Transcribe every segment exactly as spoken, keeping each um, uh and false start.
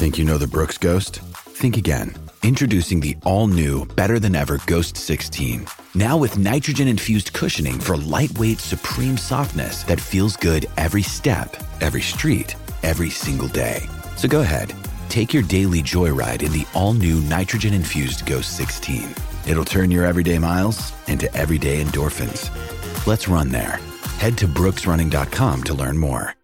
Think you know the Brooks Ghost? Think again. Introducing the all-new, better-than-ever Ghost sixteen. Now with nitrogen-infused cushioning for lightweight, supreme softness that feels good every step, every street, every single day. So go ahead, take your daily joyride in the all-new nitrogen-infused Ghost sixteen. It'll turn your everyday miles into everyday endorphins. Let's run there. Head to brooks running dot com to learn more.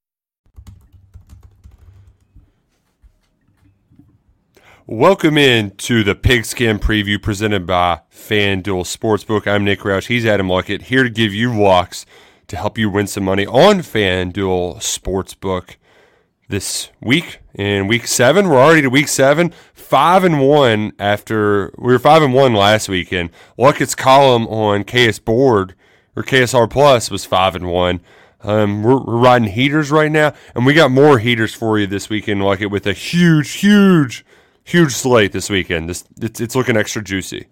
Welcome in to the Pigskin Preview presented by FanDuel Sportsbook. I'm Nick Roush. He's Adam Luckett, here to give you locks to help you win some money on FanDuel Sportsbook this week. In week seven, we're already to week seven, five and one after we were five and one last weekend. Luckett's column on K S Board or K S R Plus was five and one. Um, we're, we're riding heaters right now, and we got more heaters for you this weekend, Luckett, with a huge, huge. Huge slate this weekend. This it's, it's looking extra juicy.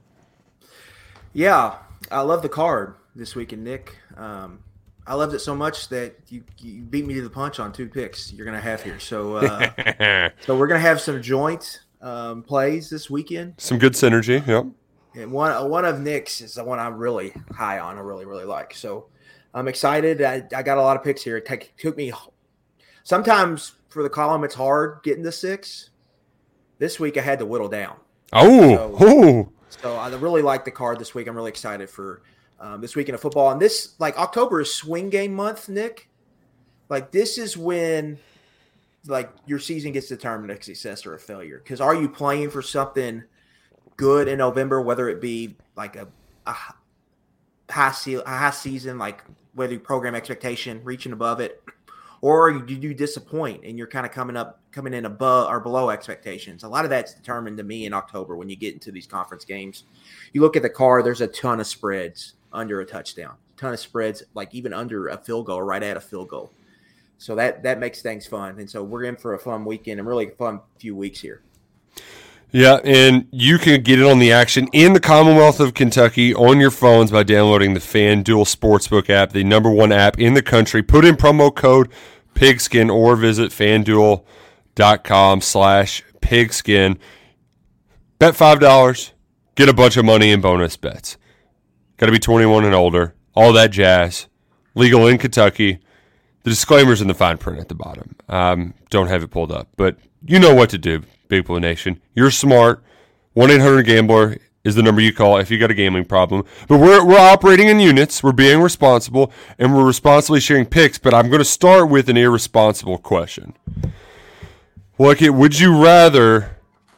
Yeah, I love the card this weekend, Nick. Um, I loved it so much that you, you beat me to the punch on two picks you're going to have here. So uh, so we're going to have some joint um, plays this weekend. Some good synergy, yep. And one one of Nick's is the one I'm really high on. I really, really like. So I'm excited. I, I got a lot of picks here. It take, took me – sometimes for the column it's hard getting to six. This week I had to whittle down. Oh, so, oh. so I really like the card this week. I'm really excited for um, this weekend of football. And this, like, October is swing game month, Nick. Like, this is when, like, your season gets determined a success or a failure. Because are you playing for something good in November, whether it be, like, a, a, high, se- a high season, like, whether you program expectation, reaching above it, or you do disappoint and you're kind of coming up, coming in above or below expectations. A lot of that's determined to me in October when you get into these conference games. You look at the card, there's a ton of spreads under a touchdown, a ton of spreads, like even under a field goal, right at a field goal. So that that makes things fun. And so we're in for a fun weekend and really a fun few weeks here. Yeah, and you can get it on the action in the Commonwealth of Kentucky on your phones by downloading the FanDuel Sportsbook app, the number one app in the country. Put in promo code Pigskin or visit FanDuel.com slash Pigskin. Bet five dollars, get a bunch of money in bonus bets. Got to be twenty-one and older, all that jazz. Legal in Kentucky. The disclaimer's in the fine print at the bottom. Um, don't have it pulled up, but you know what to do. Big Blue Nation. You're smart. one eight hundred gambler is the number you call if you got a gambling problem. But we're we're operating in units. We're being responsible, and we're responsibly sharing picks. But I'm going to start with an irresponsible question. Look, it would you rather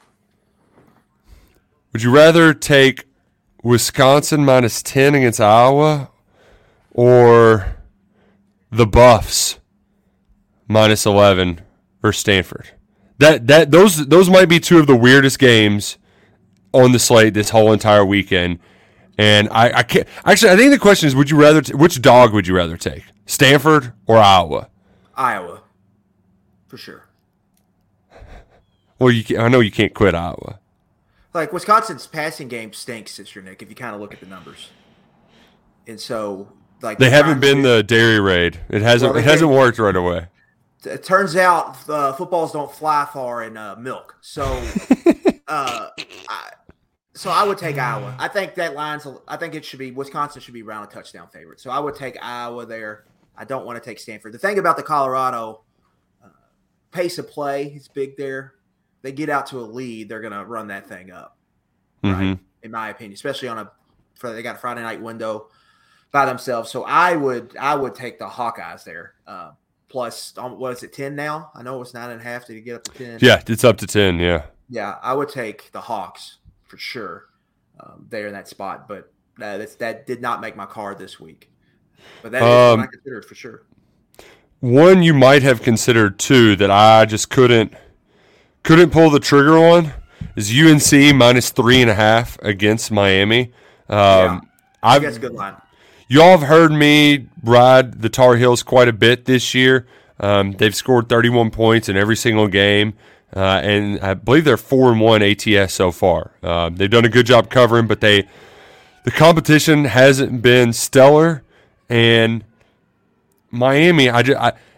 would you rather take Wisconsin minus ten against Iowa or the Buffs minus eleven versus Stanford? That that those those might be two of the weirdest games on the slate this whole entire weekend, and I, I can't actually. I think the question is: would you rather t- which dog would you rather take, Stanford or Iowa? Iowa, for sure. Well, you can, I know you can't quit Iowa. Like Wisconsin's passing game stinks this year, Nick. If you kind of look at the numbers, and so like they haven't been to, the dairy raid. It hasn't. Well, it hasn't worked right away. It turns out uh, footballs don't fly far in uh, milk. So, uh, I, so I would take Iowa. I think that line's. I think it should be Wisconsin should be around a touchdown favorite. So I would take Iowa there. I don't want to take Stanford. The thing about the Colorado uh, pace of play is big there. They get out to a lead, they're going to run that thing up, right? Mm-hmm. In my opinion, especially on a for they got a Friday night window by themselves. So I would I would take the Hawkeyes there. Uh, Plus, um, what is it, ten now? I know it was nine and a half. Did you get up to ten? Yeah, it's up to ten, yeah. Yeah, I would take the Hawks for sure um, there in that spot. But uh, that's, that did not make my card this week. But that is um, what I considered for sure. One you might have considered, too, that I just couldn't couldn't pull the trigger on is U N C minus three and a half against Miami. Um, yeah, I think that's a good line. Y'all have heard me ride the Tar Heels quite a bit this year. Um, they've scored thirty-one points in every single game, uh, and I believe they're four and one A T S so far. Uh, they've done a good job covering, but they the competition hasn't been stellar. And Miami, I, just, I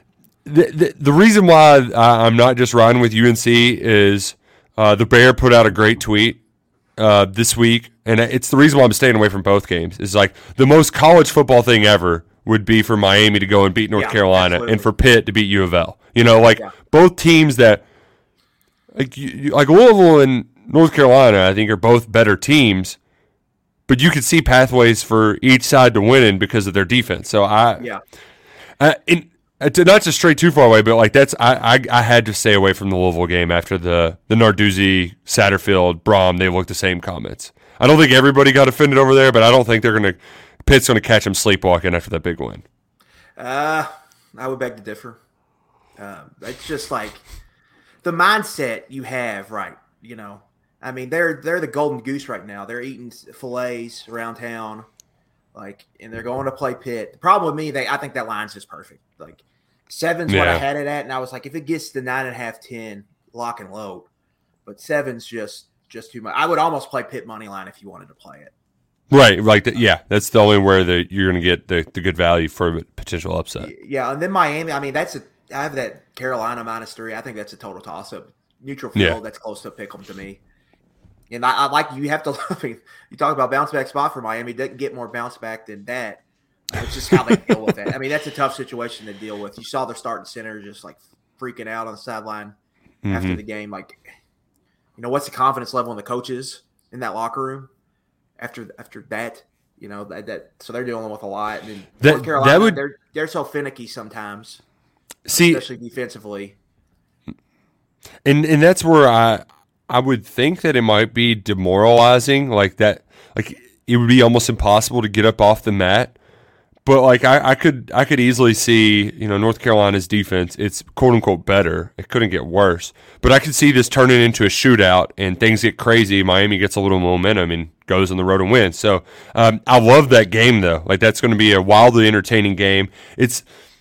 the, the the reason why I, I'm not just riding with U N C is uh, the Bear put out a great tweet uh, this week, and it's the reason why I'm staying away from both games. Is like the most college football thing ever would be for Miami to go and beat North yeah, Carolina, absolutely. And for Pitt to beat U of L. You know, like yeah. both teams that like you, like Louisville and North Carolina, I think are both better teams. But you could see pathways for each side to winning because of their defense. So I, yeah, uh, in, uh, to not to stray too far away, but like that's I, I I had to stay away from the Louisville game after the the Narduzzi, Satterfield, Braum. They looked the same comments. I don't think everybody got offended over there, but I don't think they're gonna Pitt's gonna catch them sleepwalking after that big win. Uh, I would beg to differ. Um, it's just like the mindset you have, right? You know. I mean, they're they're the golden goose right now. They're eating fillets around town, like, and they're going to play Pitt. The problem with me, they I think that line's just perfect. Like, seven's yeah. what I had it at, and I was like, if it gets to nine and a half, ten, lock and load. But seven's just just too much. I would almost play Pitt money line if you wanted to play it. Right, like the, yeah, that's the only where the you're going to get the, the good value for a potential upset. Yeah, and then Miami. I mean, that's a I have that Carolina minus three. I think that's a total toss up. Neutral field. Yeah. That's close to a pick 'em to me. And I, I like you have to – I mean, you talk about bounce back spot for Miami. Doesn't get more bounce back than that. It's just how they deal with it. I mean, that's a tough situation to deal with. You saw their starting center just, like, freaking out on the sideline mm-hmm. after the game. Like, you know, what's the confidence level in the coaches in that locker room after after that? You know, that, that so they're dealing with a lot. And then that, North Carolina, that would, they're, they're so finicky sometimes, see, especially defensively. And and that's where I – I would think that it might be demoralizing, like that. Like it would be almost impossible to get up off the mat. But like I, I could, I could easily see, you know, North Carolina's defense. It's quote unquote better. It couldn't get worse. But I could see this turning into a shootout and things get crazy. Miami gets a little momentum and goes on the road and wins. So um, I love that game though. Like that's going to be a wildly entertaining game. It's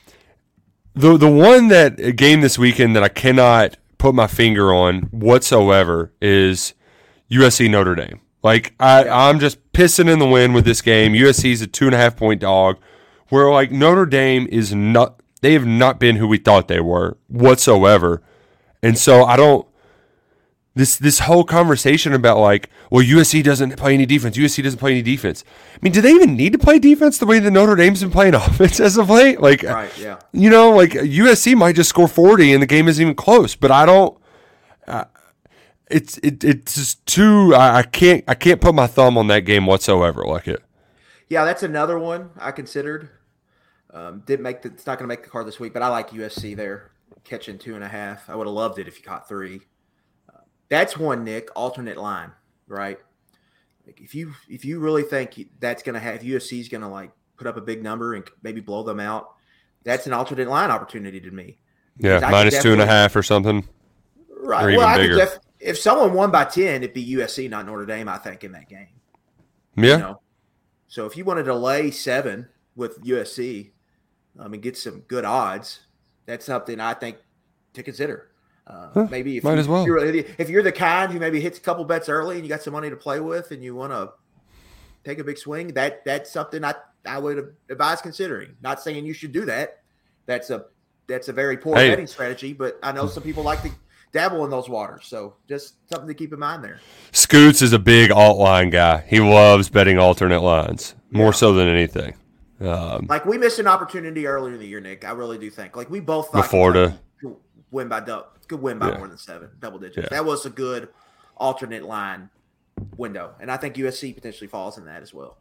the the one that a game this weekend that I cannot put my finger on whatsoever is U S C Notre Dame. Like I, yeah. I'm just pissing in the wind with this game. U S C's a two and a half point dog, where like Notre Dame is not. They have not been who we thought they were whatsoever, and so I don't. This this whole conversation about like, well, U S C doesn't play any defense. U S C doesn't play any defense. I mean, do they even need to play defense the way that Notre Dame's been playing offense as of late? Like, right, yeah. You know, like U S C might just score forty and the game isn't even close. But I don't. Uh, it's it it's just too. I, I can't I can't put my thumb on that game whatsoever. Like it. Yeah, that's another one I considered. Um, didn't make the. It's not going to make the card this week, but I like U S C there catching two and a half. I would have loved it if you caught three. That's one, Nick, alternate line, right? Like if you if you really think that's going to have U S C is going to like put up a big number and maybe blow them out, that's an alternate line opportunity to me. Yeah, minus two and a half or something. Right. Or even well, I bigger. Def- if someone won by ten, it'd be U S C, not Notre Dame, I think, in that game. Yeah. You know? So if you wanted to lay seven with U S C um, and get some good odds, that's something I think to consider. Uh, huh, maybe if, might you, as well. if, you're, if you're the kind who maybe hits a couple bets early and you got some money to play with and you want to take a big swing, that that's something I, I would advise considering. Not saying you should do that. That's a that's a very poor hey. betting strategy, but I know some people like to dabble in those waters. So just something to keep in mind there. Scoots is a big alt line guy. He loves betting alternate lines more yeah. so than anything. Um, like we missed an opportunity earlier in the year, Nick. I really do think. Like we both thought Florida could win by double. Could win by yeah. more than seven, double digits. Yeah. That was a good alternate line window, and I think U S C potentially falls in that as well.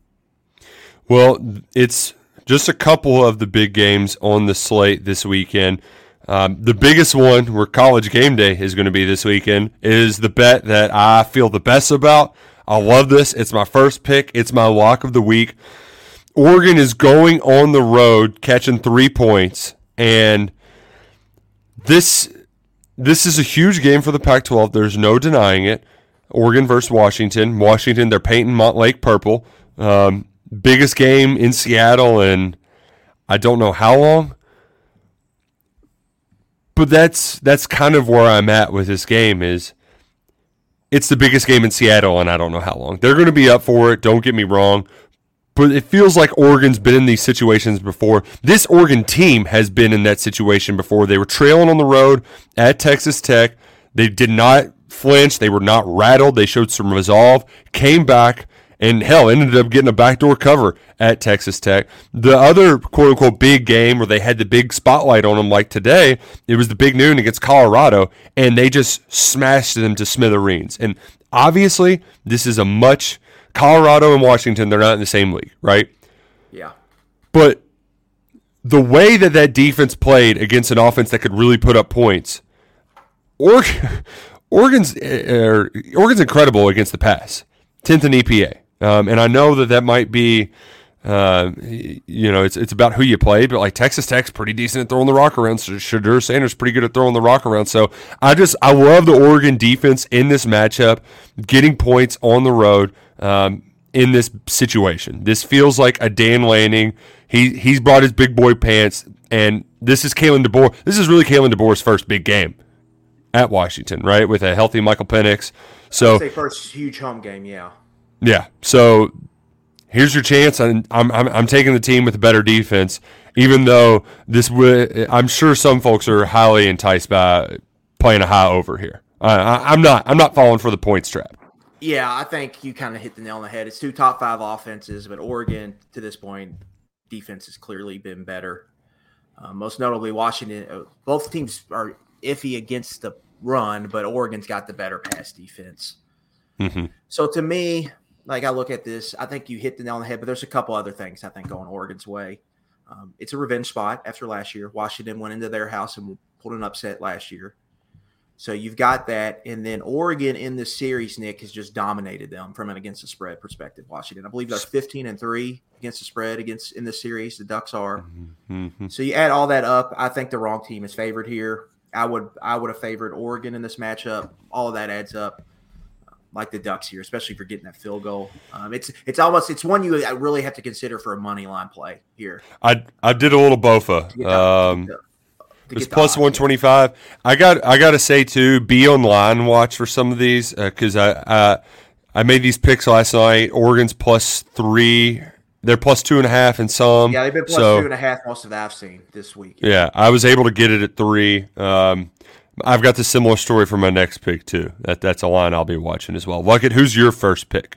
Well, it's just a couple of the big games on the slate this weekend. Um, the biggest one, where College Game Day is going to be this weekend, is the bet that I feel the best about. I love this. It's my first pick. It's my lock of the week. Oregon is going on the road, catching three points, and this this is a huge game for the Pac twelve. There's no denying it. Oregon versus Washington. Washington, they're painting Montlake purple. Um, biggest game in Seattle in I don't know how long. But that's that's kind of where I'm at with this game is it's the biggest game in Seattle and I don't know how long. They're going to be up for it, don't get me wrong. but it feels like Oregon's been in these situations before. This Oregon team has been in that situation before. They were trailing on the road at Texas Tech. They did not flinch. They were not rattled. They showed some resolve, came back, and hell, ended up getting a backdoor cover at Texas Tech. The other quote-unquote big game where they had the big spotlight on them like today, it was the big noon against Colorado, and they just smashed them to smithereens. And obviously, this is a much – Colorado and Washington, they're not in the same league, right? Yeah. But the way that that defense played against an offense that could really put up points, Oregon, Oregon's, uh, Oregon's incredible against the pass, tenth in E P A. Um, and I know that that might be, uh, you know, it's it's about who you play, but like Texas Tech's pretty decent at throwing the rock around. So Shedeur Sanders pretty good at throwing the rock around. So I just I love the Oregon defense in this matchup, getting points on the road um, in this situation. This feels like a Dan Lanning. He he's brought his big boy pants, and this is Kalen DeBoer. This is really Kalen DeBoer's first big game at Washington, right, with a healthy Michael Penix. So I'd say first huge home game, yeah. Yeah, so here's your chance, and I'm I'm, I'm taking the team with a better defense, even though this would. I'm sure some folks are highly enticed by playing a high over here. I, I, I'm not. I'm not falling for the points trap. Yeah, I think you kind of hit the nail on the head. It's two top five offenses, but Oregon to this point, defense has clearly been better. Uh, most notably, Washington. Uh, both teams are iffy against the run, but Oregon's got the better pass defense. Mm-hmm. So to me. Like, I look at this, I think you hit the nail on the head, but there's a couple other things I think going Oregon's way. Um, it's a revenge spot after last year. Washington went into their house and pulled an upset last year. So you've got that. And then Oregon in this series, Nick, has just dominated them from an against the spread perspective. Washington, I believe they're fifteen and three against the spread against in this series. The Ducks are. Mm-hmm. So you add all that up, I think the wrong team is favored here. I would I would have favored Oregon in this matchup. All of that adds up. Like the Ducks here, especially for getting that field goal. Um, it's it's almost it's one you really have to consider for a money line play here. I I did a little Bofa. Um, it's plus one twenty five. I got I got to say too, be on line watch for some of these because uh, I, I I made these picks last night. Oregon's plus three. They're plus two and a half in some. Yeah, they've been plus so, two and a half most of that I've seen this week. Yeah, I was able to get it at three. Um, I've got the similar story for my next pick, too. That That's a line I'll be watching as well. Luckett, who's your first pick?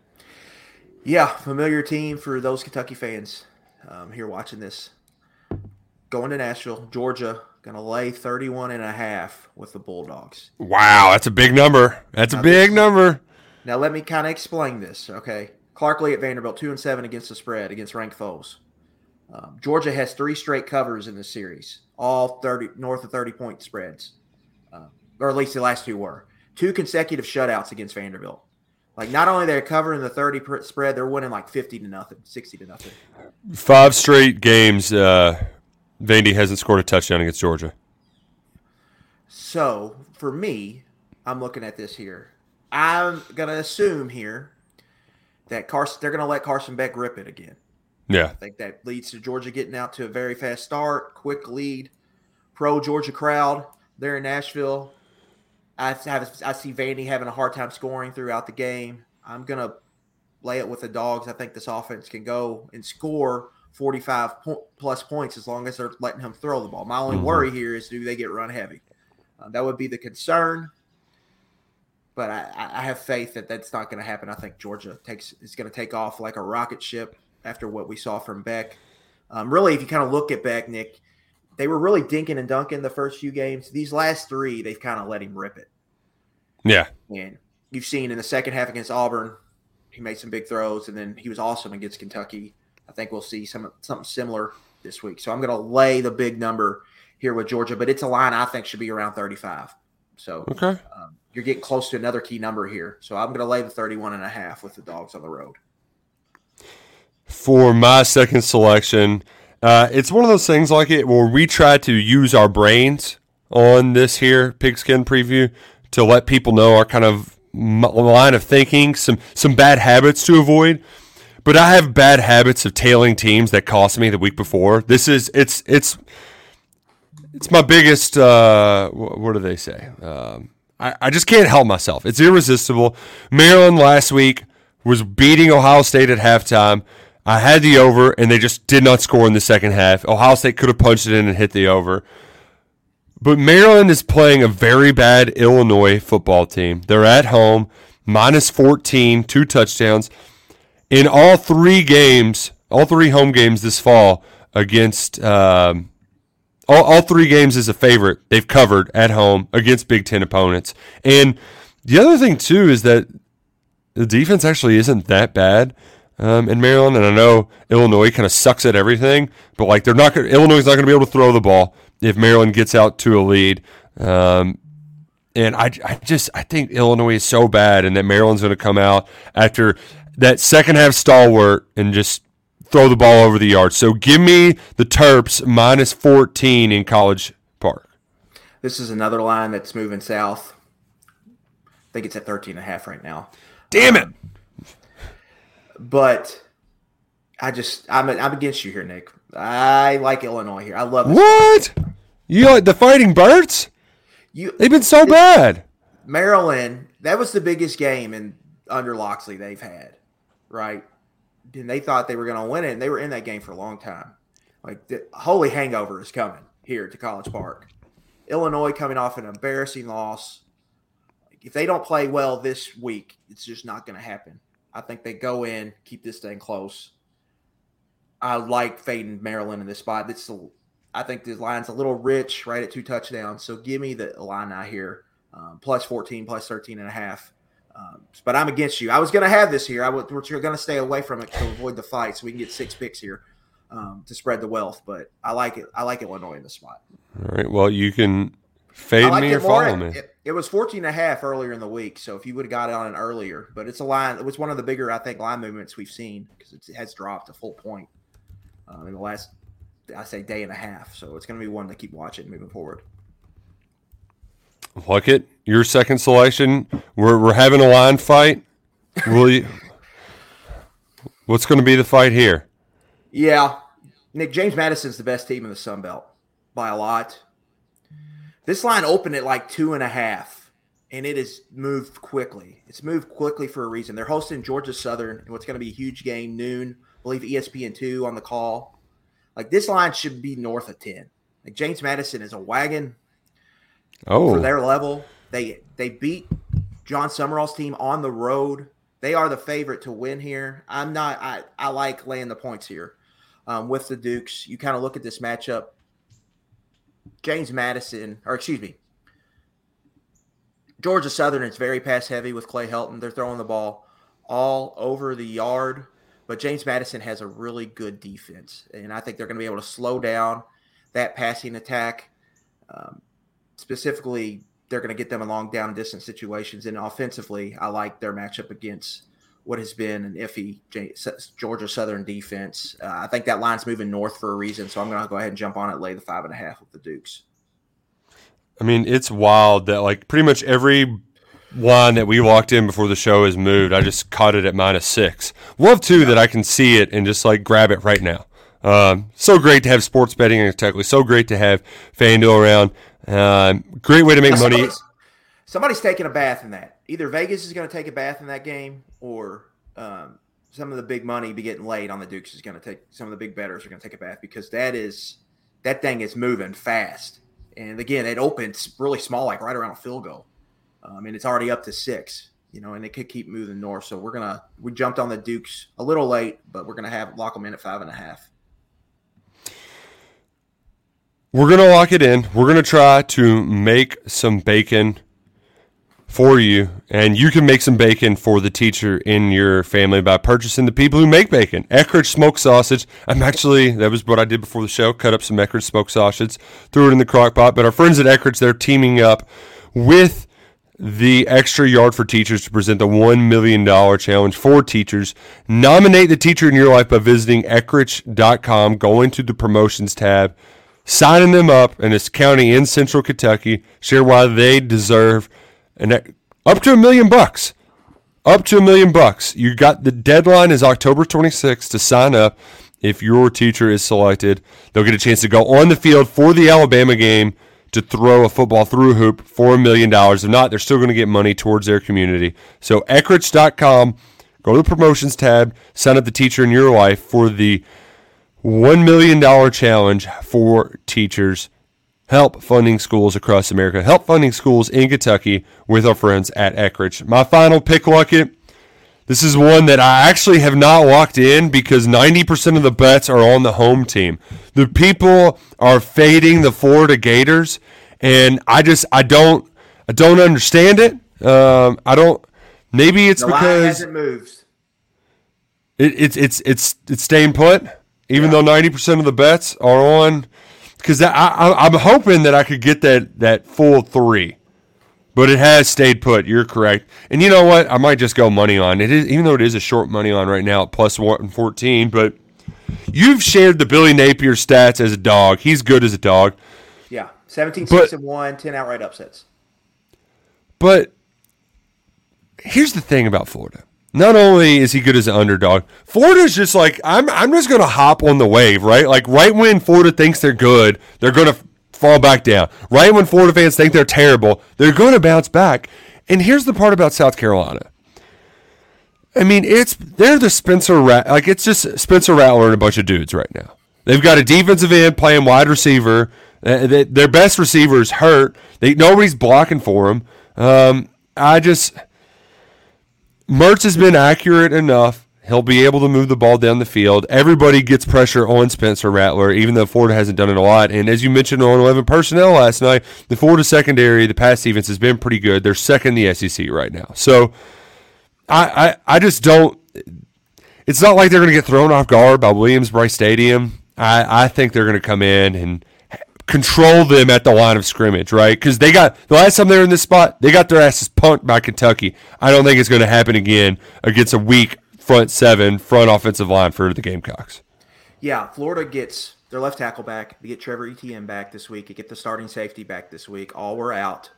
Yeah, familiar team for those Kentucky fans um, here watching this. Going to Nashville, Georgia, going to lay thirty-one and a half with the Bulldogs. Wow, that's a big number. That's now a big this, number. Now, let me kind of explain this, okay? Clark Lee at Vanderbilt, two and seven against the spread, against ranked foes. Um, Georgia has three straight covers in this series, all thirty north of thirty-point spreads. Uh, or at least the last two were. Two consecutive shutouts against Vanderbilt. Like, not only they're covering the thirty spread, they're winning like fifty to nothing, sixty to nothing. Five straight games, uh, Vandy hasn't scored a touchdown against Georgia. So, for me, I'm looking at this here. I'm going to assume here that Carson, they're going to let Carson Beck rip it again. Yeah. I think that leads to Georgia getting out to a very fast start, quick lead, pro-Georgia crowd. There in Nashville, I have I see Vandy having a hard time scoring throughout the game. I'm gonna lay it with the Dogs. I think this offense can go and score forty-five po- plus points as long as they're letting him throw the ball. My only mm-hmm. worry here is do they get run heavy? Uh, that would be the concern. But I, I have faith that that's not going to happen. I think Georgia takes is going to take off like a rocket ship after what we saw from Beck. Um, really, if you kind of look at Beck, Nick. They were really dinking and dunking the first few games. These last three, they've kind of let him rip it. Yeah. And you've seen in the second half against Auburn, he made some big throws, and then he was awesome against Kentucky. I think we'll see some something similar this week. So I'm going to lay the big number here with Georgia, but it's a line I think should be around thirty-five. So okay. um, you're getting close to another key number here. So I'm going to lay the thirty-one and a half with the Dogs on the road. For my second selection – Uh, it's one of those things like it where we try to use our brains on this here pigskin preview to let people know our kind of line of thinking, some some bad habits to avoid. But I have bad habits of tailing teams that cost me the week before. This is it's it's it's my biggest. Uh, what do they say? Um, I I just can't help myself. It's irresistible. Maryland last week was beating Ohio State at halftime. I had the over, and they just did not score in the second half. Ohio State could have punched it in and hit the over. But Maryland is playing a very bad Illinois football team. They're at home, minus fourteen, two touchdowns. In all three games, all three home games this fall against um, all, all three games as a favorite, they've covered at home against Big Ten opponents. And the other thing, too, is that the defense actually isn't that bad um, in Maryland. And I know Illinois kind of sucks at everything, but like they're not gonna, Illinois is not going to be able to throw the ball if Maryland gets out to a lead. Um, and I, I just I think Illinois is so bad, and that Maryland's going to come out after that second half stalwart and just throw the ball over the yard. So give me the Terps minus fourteen in College Park. This is another line that's moving south. I think it's at thirteen and a half right now. Damn it. Um, but I just, I'm, I'm against you here, Nick. I like Illinois here. I love this. What? Game. You like the Fighting Birds? You, They've been so bad. Maryland, that was the biggest game in under Loxley they've had, right? And they thought they were going to win it, and they were in that game for a long time. Like, the holy hangover is coming here to College Park. Illinois coming off an embarrassing loss. If they don't play well this week, it's just not going to happen. I think they go in, keep this thing close. I like fading Maryland in this spot. It's a, I think the line's a little rich, right at two touchdowns. So give me the Illini here, um, plus fourteen, plus thirteen and a half. Um, but I'm against you. I was going to have this here. I would, we're going to stay away from it to avoid the fight, so we can get six picks here um, to spread the wealth. But I like it. I like Illinois in this spot. All right. Well, you can fade me or follow me. It, it was fourteen and a half earlier in the week, so if you would have got it on it earlier, but it's a line. It was one of the bigger, I think, line movements we've seen because it has dropped a full point uh, in the last, I say, day and a half. So it's going to be one to keep watching moving forward. Luckett, your second selection. We're we're having a line fight. Will you? What's going to be the fight here? Yeah, Nick, James Madison's the best team in the Sun Belt by a lot. This line opened at like two and a half, and it has moved quickly. It's moved quickly for a reason. They're hosting Georgia Southern in what's going to be a huge game, noon. I believe E S P N two on the call. Like, this line should be north of ten. Like, James Madison is a wagon. Oh, for their level. They they beat John Summerall's team on the road. They are the favorite to win here. I'm not. I, I like laying the points here um, with the Dukes. You kind of look at this matchup. James Madison, or excuse me, Georgia Southern is very pass heavy with Clay Helton. They're throwing the ball all over the yard, but James Madison has a really good defense, and I think they're going to be able to slow down that passing attack. Um, Specifically, they're going to get them in long down distance situations. And offensively, I like their matchup against what has been an iffy Georgia Southern defense. Uh, I think that line's moving north for a reason, so I'm going to go ahead and jump on it, lay the five and a half with the Dukes. I mean, it's wild that like pretty much every line that we walked in before the show has moved. I just caught it at minus six. Love too that I can see it and just like grab it right now. Um, so great to have sports betting in Kentucky. So great to have FanDuel around. Um, great way to make money. Somebody's, somebody's taking a bath in that. Either Vegas is going to take a bath in that game, or um, some of the big money be getting laid on the Dukes is going to take. Some of the big bettors are going to take a bath because that is that thing is moving fast. And again, it opens really small, like right around a field goal. Um, and it's already up to six. You know, and it could keep moving north. So we're gonna we jumped on the Dukes a little late, but we're gonna have lock them in at five and a half. We're going to lock it in. We're going to try to make some bacon for you, and you can make some bacon for the teacher in your family by purchasing the people who make bacon. Eckrich smoked sausage. I'm actually, that was what I did before the show, cut up some Eckrich smoked sausage, threw it in the crock pot. But our friends at Eckrich, they're teaming up with the Extra Yard for Teachers to present the one million dollars challenge for teachers. Nominate the teacher in your life by visiting eckrich dot com, go into the promotions tab, signing them up in this county in central Kentucky. Share why they deserve an up to a million bucks. Up to a million bucks. You got the deadline is October twenty-sixth to sign up. If your teacher is selected, they'll get a chance to go on the field for the Alabama game to throw a football through a hoop for a million dollars. If not, they're still going to get money towards their community. So eckrich dot com, Go to the promotions tab, sign up the teacher in your life for the one million dollars challenge for teachers. Help funding schools across America. Help funding schools in Kentucky with our friends at Eckridge. My final pick, Luckett. This is one that I actually have not locked in because ninety percent of the bets are on the home team. The people are fading the Florida Gators, and I just I don't I don't understand it. Um, I don't. Maybe it's the because line hasn't moved. It, it's it's it's it's staying put, even yeah. though ninety percent of the bets are on. Because I, I I'm hoping that I could get that that full three. But it has stayed put. You're correct. And you know what? I might just go money on it, is, even though it is a short money on right now at plus one fourteen. But you've shared the Billy Napier stats as a dog. He's good as a dog. Yeah, seventeen six and one, ten outright upsets. But here's the thing about Florida. Not only is he good as an underdog, Florida's just like, I'm I'm just going to hop on the wave, right? Like right when Florida thinks they're good, they're going to fall back down. Right when Florida fans think they're terrible, they're going to bounce back. And here's the part about South Carolina. I mean, it's they're the Spencer Rat like it's just Spencer Rattler and a bunch of dudes right now. They've got a defensive end playing wide receiver. Uh, they, their best receiver is hurt. They nobody's blocking for them. Um, I just Mertz has been accurate enough. He'll be able to move the ball down the field. Everybody gets pressure on Spencer Rattler, even though Florida hasn't done it a lot. And as you mentioned on eleven Personnel last night, the Florida secondary, the pass defense has been pretty good. They're second in the S E C right now. So I, I, I just don't – it's not like they're going to get thrown off guard by Williams-Brice Stadium. I, I think they're going to come in and control them at the line of scrimmage, right? Because they got – the last time they were in this spot, they got their asses punked by Kentucky. I don't think it's going to happen again against a weak – front seven, front offensive line for the Gamecocks. Yeah, Florida gets their left tackle back. They get Trevor Etienne back this week. They get the starting safety back this week. All were out.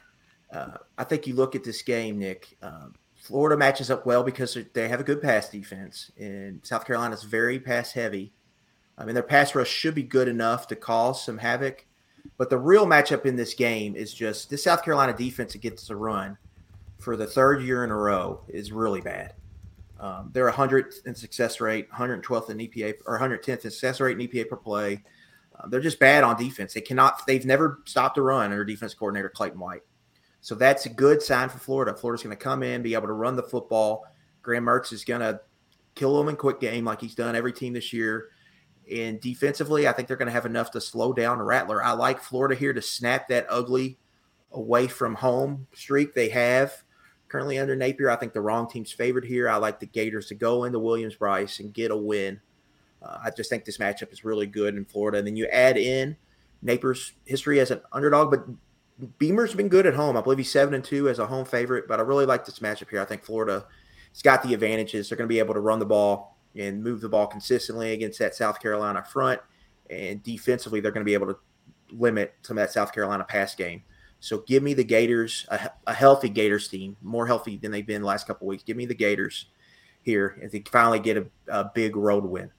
Uh, I think you look at this game, Nick. Um, Florida matches up well because they have a good pass defense, and South Carolina is very pass heavy. I mean, their pass rush should be good enough to cause some havoc. But the real matchup in this game is just this South Carolina defense that gets the run for the third year in a row is really bad. Um, they're one hundredth in success rate, one hundred twelfth in E P A, or one hundred tenth in success rate in E P A per play. Uh, they're just bad on defense. They cannot. They've never stopped a run under defense coordinator Clayton White. So that's a good sign for Florida. Florida's going to come in, be able to run the football. Graham Mertz is going to kill them in quick game like he's done every team this year. And defensively, I think they're going to have enough to slow down Rattler. I like Florida here to snap that ugly away from home streak they have currently under Napier. I think the wrong team's favored here. I like the Gators to go into Williams-Brice and get a win. Uh, I just think this matchup is really good in Florida. And then you add in Napier's history as an underdog, but Beamer's been good at home. I believe he's seven and two as a home favorite, but I really like this matchup here. I think Florida's got the advantages. They're going to be able to run the ball and move the ball consistently against that South Carolina front. And defensively, they're going to be able to limit some of that South Carolina pass game. So give me the Gators, a, a healthy Gators team, more healthy than they've been the last couple of weeks. Give me the Gators here and they finally get a, a big road win.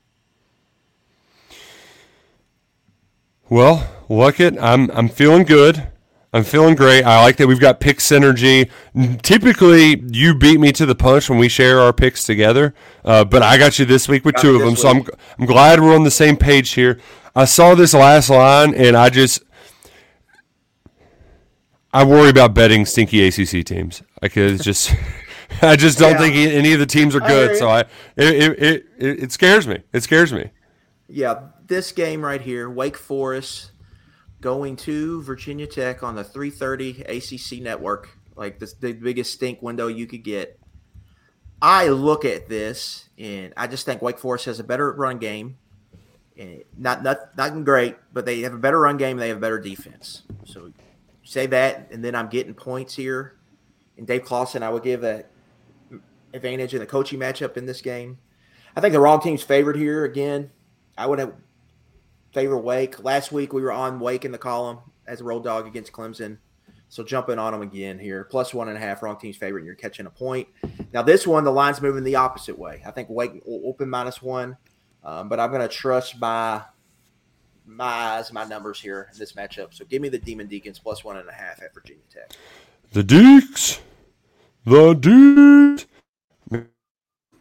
Well, Luckett, I'm I'm feeling good. I'm feeling great. I like that we've got pick synergy. Typically, you beat me to the punch when we share our picks together, uh, but I got you this week with got two of them, week. so I'm I'm glad we're on the same page here. I saw this last line, and I just – I worry about betting stinky A C C teams. I could just, I just don't yeah. think any of the teams are good. I so I, it, it, it, it scares me. It scares me. Yeah, this game right here, Wake Forest going to Virginia Tech on the three thirty A C C network, like this, the biggest stink window you could get. I look at this and I just think Wake Forest has a better run game. And not not not great, but they have a better run game. And they have a better defense. So. Say that, and then I'm getting points here. And Dave Clawson, I would give an advantage in the coaching matchup in this game. I think the wrong team's favored here again. I would have favored Wake. Last week we were on Wake in the column as a road dog against Clemson. So jumping on them again here. Plus one and a half, wrong team's favorite, and you're catching a point. Now this one, the line's moving the opposite way. I think Wake will open minus one, um, but I'm going to trust my – my eyes, my numbers here in this matchup. So give me the Demon Deacons plus one and a half at Virginia Tech. The Deeks. The Deeks.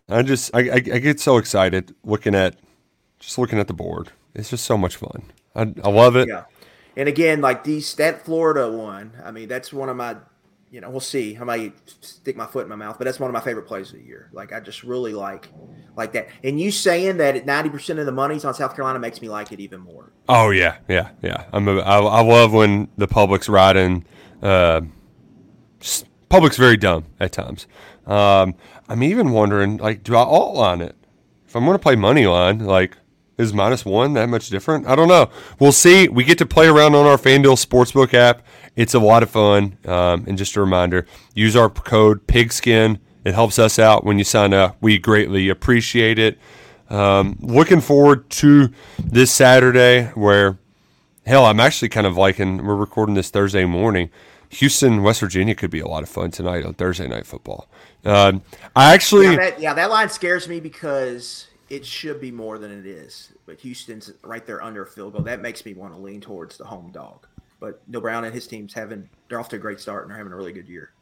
I just I, I I get so excited looking at just looking at the board. It's just so much fun. I I love it. Yeah, and again, like these that Florida one. I mean, that's one of my. You know, we'll see. I might stick my foot in my mouth, but that's one of my favorite plays of the year. Like I just really like like that. And you saying that ninety percent of the money's on South Carolina makes me like it even more. Oh yeah, yeah, yeah. I'm a, I, I love when the public's riding. Uh, just, public's very dumb at times. Um, I'm even wondering, like, do I alt line it? If I'm going to play money line, like, is minus one that much different? I don't know. We'll see. We get to play around on our FanDuel Sportsbook app. It's a lot of fun. Um, and just a reminder, use our code PIGSKIN. It helps us out when you sign up. We greatly appreciate it. Um, looking forward to this Saturday where, hell, I'm actually kind of liking, we're recording this Thursday morning. Houston, West Virginia could be a lot of fun tonight on Thursday Night Football. Um, I actually... Yeah that, yeah, that line scares me because it should be more than it is. But Houston's right there under a field goal. That makes me want to lean towards the home dog. But Neil Brown and his team's having they're off to a great start and they're having a really good year.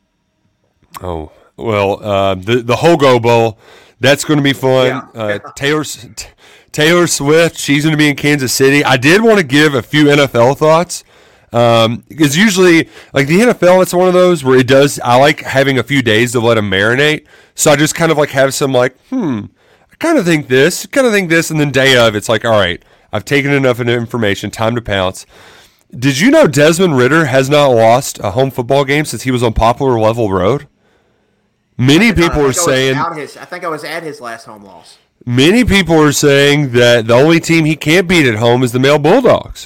Oh, well, uh, the the Hogo Bowl, that's going to be fun. Yeah. uh, Taylor Taylor Swift, she's going to be in Kansas City. I did want to give a few N F L thoughts. Um, because usually, like the N F L, it's one of those where it does, I like having a few days to let them marinate. So I just kind of like have some like, hmm, I kind of think this, kind of think this, and then day of, it's like, all right, I've taken enough information, time to pounce. Did you know Desmond Ridder has not lost a home football game since he was on Poplar Level Road? Many people are saying, his, I think I was at his last home loss. Many people are saying that the only team he can't beat at home is the Male Bulldogs.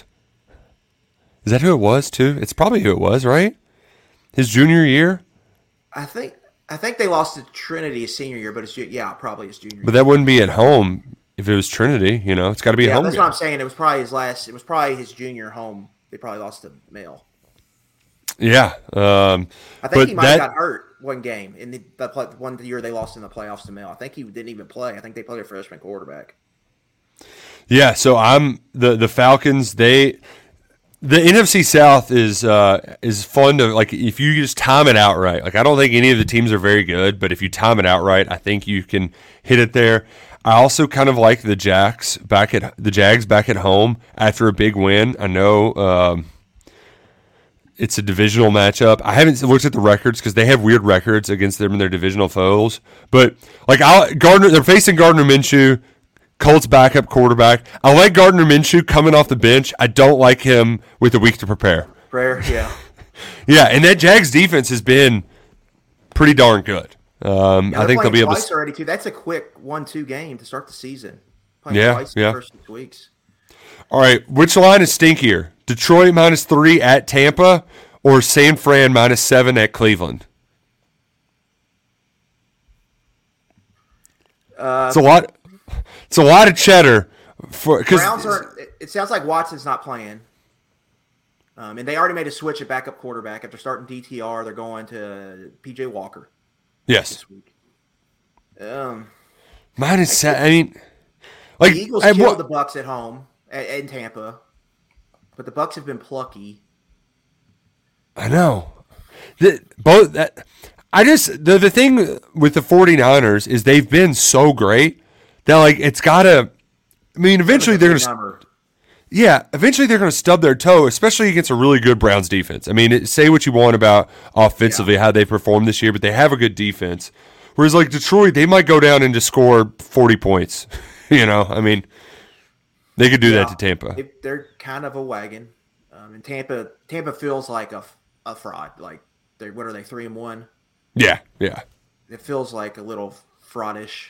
Is that who it was too? It's probably who it was, right? His junior year. I think I think they lost to Trinity his senior year, but it's yeah, probably his junior year. But that wouldn't be at home if it was Trinity. You know, it's got to be yeah, a home. That's game. what I'm saying. It was probably his last. It was probably his junior home. They probably lost to Male. Yeah, um, I think but he might that, have got hurt one game in the, the play, one year they lost in the playoffs to Male. I think he didn't even play. I think they played a freshman quarterback. Yeah, so I'm the the Falcons. They. The N F C South is uh, is fun to, like, if you just time it out right. Like, I don't think any of the teams are very good, but if you time it out right, I think you can hit it there. I also kind of like the Jags back at the Jags back at home after a big win. I know um, it's a divisional matchup. I haven't looked at the records because they have weird records against them in their divisional foes. But like I, Gardner, they're facing Gardner Minshew. Colts backup quarterback. I like Gardner Minshew coming off the bench. I don't like him with a week to prepare. Prayer, yeah. Yeah, and that Jags defense has been pretty darn good. Um, yeah, I think they'll be able to. already too. That's a quick one two game to start the season. Playing yeah, twice yeah. In the first six weeks. All right, which line is stinkier? Detroit minus three at Tampa or San Fran minus seven at Cleveland? Uh, it's a lot. It's a lot of cheddar. For because Browns are. It sounds like Watson's not playing, um, and they already made a switch at backup quarterback after starting D T R. They're going to P J Walker. Yes. This week. Um, minus seven. I mean, like the Eagles I, killed what, the Bucks at home at, in Tampa, but the Bucks have been plucky. I know. The, both that. I just the the thing with the 49ers is they've been so great. That, like, it's got to – I mean, eventually they're going to – yeah, eventually they're going to stub their toe, especially against a really good Browns defense. I mean, it, say what you want about offensively, yeah. how they performed this year, but they have a good defense. Whereas, like, Detroit, they might go down and just score forty points. you know, I mean, they could do yeah, that to Tampa. They, they're kind of a wagon. Um, and Tampa Tampa feels like a, a fraud. Like, they what are they, three and one? Yeah, yeah. It feels like a little fraudish.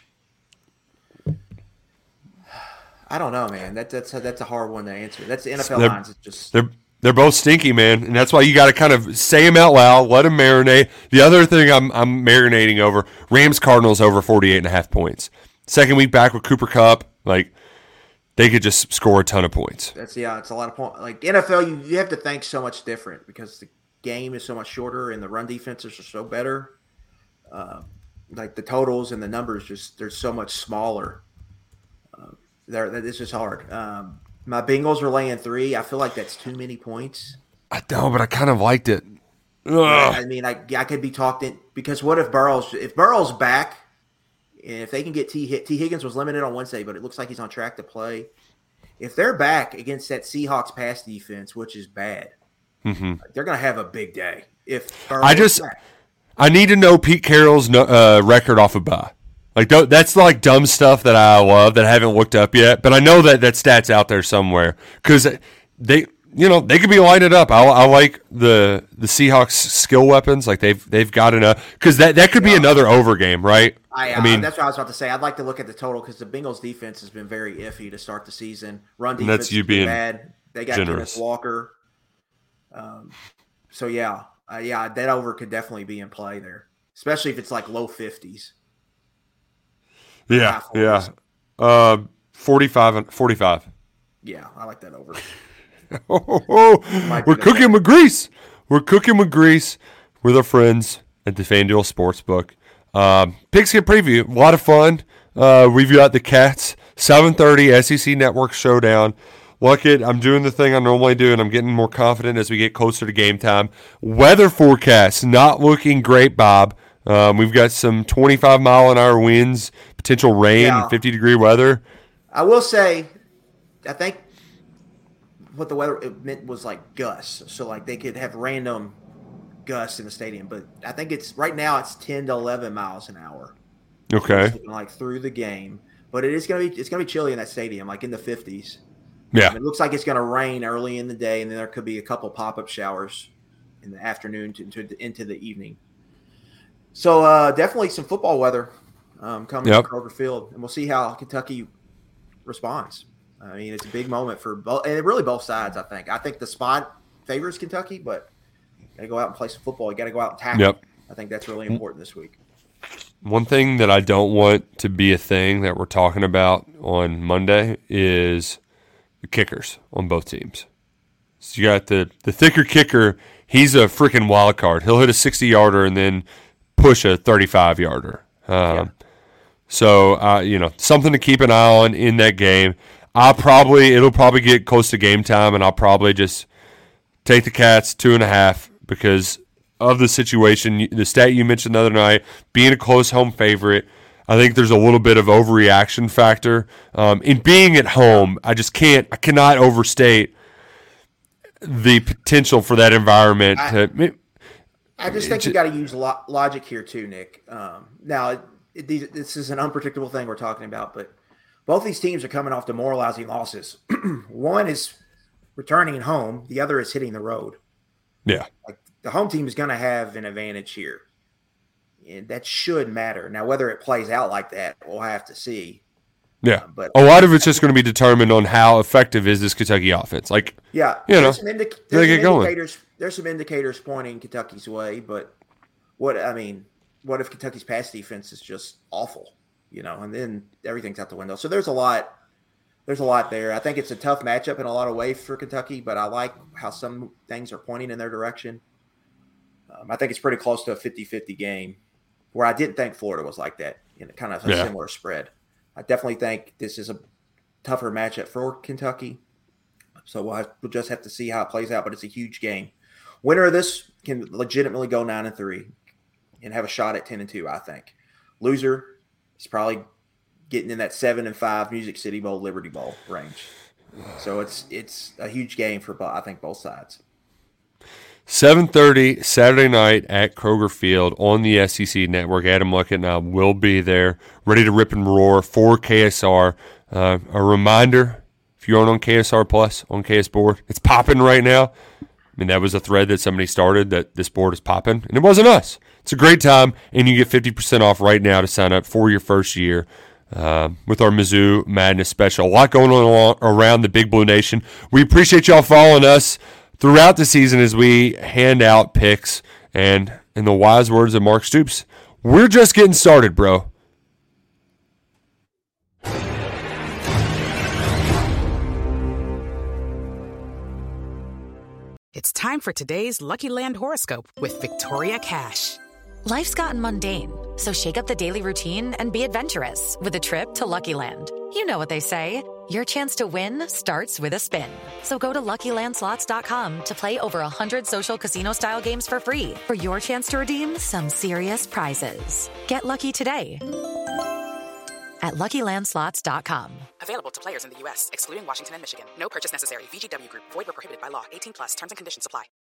I don't know, man. That, that's a, that's a hard one to answer. That's the N F L they're, lines. It's just they're they're both stinky, man, and that's why you got to kind of say them out loud, let them marinate. The other thing I'm I'm marinating over: Rams Cardinals over forty-eight and a half points. Second week back with Cooper Kupp, like they could just score a ton of points. That's yeah, it's a lot of points. Like N F L, you you have to think so much different because the game is so much shorter and the run defenses are so better. Uh, like the totals and the numbers just they're so much smaller. Uh, There, this is hard. Um, my Bengals are laying three. I feel like that's too many points. I know, but I kind of liked it. Ugh. I mean, I, I could be talked in because what if Burrow's if Burrow's back And if they can get T, T Higgins was limited on Wednesday, but it looks like he's on track to play. If they're back against that Seahawks pass defense, which is bad, mm-hmm. they're going to have a big day. If I just, back. I need to know Pete Carroll's uh, record off of bye. Like that's like dumb stuff that I love that I haven't looked up yet, but I know that that stat's out there somewhere because they, you know, they could be lighted up. I, I like the the Seahawks skill weapons, like they've they've got enough because that, that could be yeah. another over game, right? I, I mean, that's what I was about to say. I'd like to look at the total because the Bengals defense has been very iffy to start the season. Run defense that's you being bad. They got generous. Dennis Walker. Um, so yeah, uh, yeah, that over could definitely be in play there, especially if it's like low fifties. Yeah, yeah. Uh, forty-five, forty-five. Yeah, I like that over. oh, oh, oh. We're cooking with grease. We're cooking with grease with our friends at the FanDuel Sportsbook. Um, Pigskin preview, a lot of fun. Uh, we've got the Cats, seven thirty S E C Network Showdown. Look it, I'm doing the thing I normally do, and I'm getting more confident as we get closer to game time. Weather forecast, not looking great, Bob. Um, we've got some twenty-five mile an hour winds, potential rain, yeah. and fifty degree weather. I will say, I think what the weather it meant was like gusts. So like they could have random gusts in the stadium, but I think it's right now it's ten to eleven miles an hour. Okay. So like through the game, but it is gonna be it's gonna be chilly in that stadium, like in the fifties. Yeah. Um, it looks like it's gonna rain early in the day, and then there could be a couple pop up showers in the afternoon to, to into the evening. So uh, definitely some football weather um, coming yep. to Kroger Field, and we'll see how Kentucky responds. I mean, it's a big moment for both, and really both sides. I think. I think the spot favors Kentucky, but they go out and play some football. You got to go out and tackle. Yep. I think that's really important this week. One thing that I don't want to be a thing that we're talking about on Monday is the kickers on both teams. So you got the the thicker kicker. He's a freaking wild card. He'll hit a sixty yarder and then push a thirty-five yarder. Um, yeah. So, uh, you know, something to keep an eye on in that game. I'll probably, it'll probably get close to game time, and I'll probably just take the Cats two and a half because of the situation. The stat you mentioned the other night, being a close home favorite, I think there's a little bit of overreaction factor. Um, in being at home, I just can't, I cannot overstate the potential for that environment I, to. I just think you got to use lo- logic here too, Nick. Um, now, it, it, these, this is an unpredictable thing we're talking about, but both these teams are coming off demoralizing losses. One is returning home. The other is hitting the road. Yeah. Like the home team is going to have an advantage here. And that should matter. Now, whether it plays out like that, we'll have to see. Yeah. Uh, but a lot of it's just going to be determined on how effective is this Kentucky offense. Like, yeah, you know, there's some, indi- there's they get some going. indicators. There's some indicators pointing Kentucky's way, but what I mean, what if Kentucky's pass defense is just awful, you know, and then everything's out the window. So there's a lot, there's a lot there. I think it's a tough matchup in a lot of ways for Kentucky, but I like how some things are pointing in their direction. Um, I think it's pretty close to a fifty-fifty game, where I didn't think Florida was like that, in kind of a yeah. similar spread. I definitely think this is a tougher matchup for Kentucky. So we'll, have, we'll just have to see how it plays out, but it's a huge game. Winner of this can legitimately go nine and three and have a shot at ten and two, I think. Loser is probably getting in that seven and five Music City Bowl, Liberty Bowl range. So it's it's a huge game for, I think, both sides. seven thirty Saturday night at Kroger Field on the S E C Network. Adam Luckett and I will be there, ready to rip and roar for K S R. Uh, a reminder, if you aren't on K S R Plus, on K S Board, it's popping right now. I mean, that was a thread that somebody started that this board is popping, and it wasn't us. It's a great time, and you get fifty percent off right now to sign up for your first year uh, with our Mizzou Madness special. A lot going on around the Big Blue Nation. We appreciate y'all following us throughout the season as we hand out picks, and in the wise words of Mark Stoops, we're just getting started, bro. It's time for today's Lucky Land horoscope with Victoria Cash. Life's gotten mundane, so shake up the daily routine and be adventurous with a trip to Lucky Land. You know what they say. Your chance to win starts with a spin. So go to Lucky Land Slots dot com to play over one hundred social casino-style games for free for your chance to redeem some serious prizes. Get lucky today at lucky land slots dot com. Available to players in the U S, excluding Washington and Michigan. No purchase necessary. V G W Group. Void where prohibited by law. eighteen plus. Terms and conditions apply.